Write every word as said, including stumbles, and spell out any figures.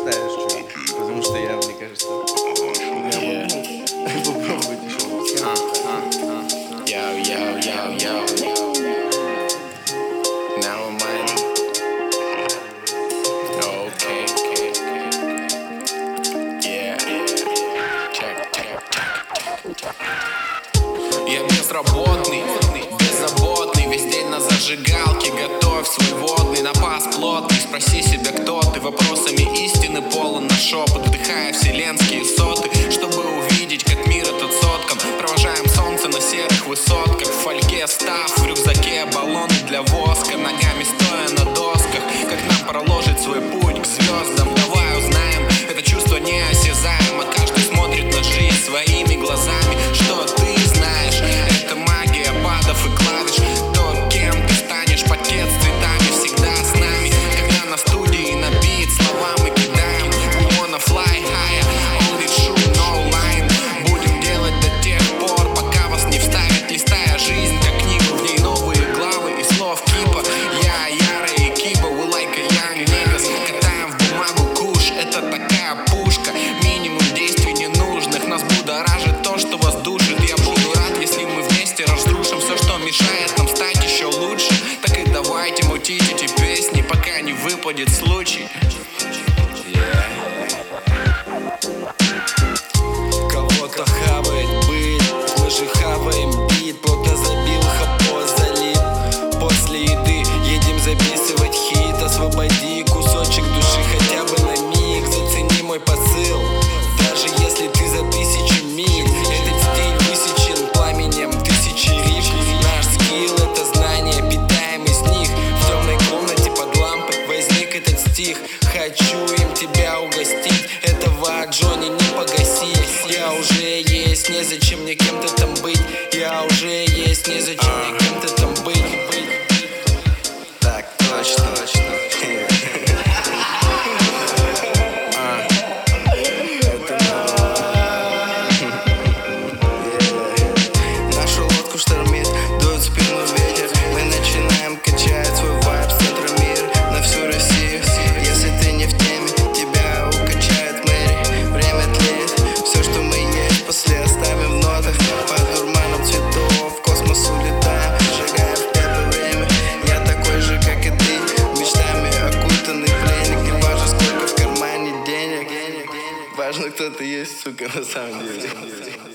представишь, что? Потому что я, мне кажется, я могу попробовать еще. Yo, yo, yo, yo. Now I'm mine. Okay, okay, okay. Yeah, yeah. Check, check, check, check. Я безработный, беззаботный, весь день на зажигалке. Готовь свой водный напас плотный. Спроси себя, кто ты, вопросами истины полон на шепот. Вдыхая вселенские соты, чтобы увидеть, как мир этот соткан. Провожаем солнце на серых высотках. В фольге став, в рюкзаке баллоны для воска. Ногами стоя на досках, как нам проложить свой путь к звездам. Давай узнаем, это чувство неосязаемо. Каждый смотрит на жизнь своими глазами. Что ты знаешь? Это магия падов и клавиш. То, кем ты станешь, пакет с цветами всегда с нами. Когда на студии на бит слова мы кидаем. We wanna fly higher, only true, no line. Будем делать до тех пор, пока вас не вставит. Листая жизнь, как книгу, в ней новые главы и слов кипа. Я, Яра и Киба, we like a young niggas. Катаем в бумагу куш, это такая пушка. Минимум действий ненужных, нас будоражит то, что вас душит. Я буду рад, если мы вместе разрушим все, что мешает нам стать еще лучше. Так и давайте мутить эти песни, пока не выпадет случай. Кого-то хавает быть, мы же хаваем бит. Плотно забил, хапо залип. После еды едем записывать хит. Освободи кусочек души хотя бы на миг. Зацени мой посыл, даже если ты за тысячу миль. Этот стиль высечен пламенем тысячи риф. Наш скилл — это знание, питаем из них. В темной комнате под лампой возник этот стих. Хочу им тебя угостить, этого Джонни не погасить. Я уже есть, незачем мне кем-то там быть. Я уже есть, незачем мне кем-то там быть. Так, точно, точно. Нашу лодку штормит, дует в спину ветер. Мы начинаем качать свой вайб с центра мира на всю Россию. Если ты не в теме, тебя укачает Мэри. Время тлеет, все, что мы есть, после оставим в нотах. Под дурманом цветов в космос улетаем, шагая в это время. Я такой же, как и ты, мечтами окутанный пленник. Не важно, сколько в кармане денег, важно, кто ты есть, сука, на самом деле.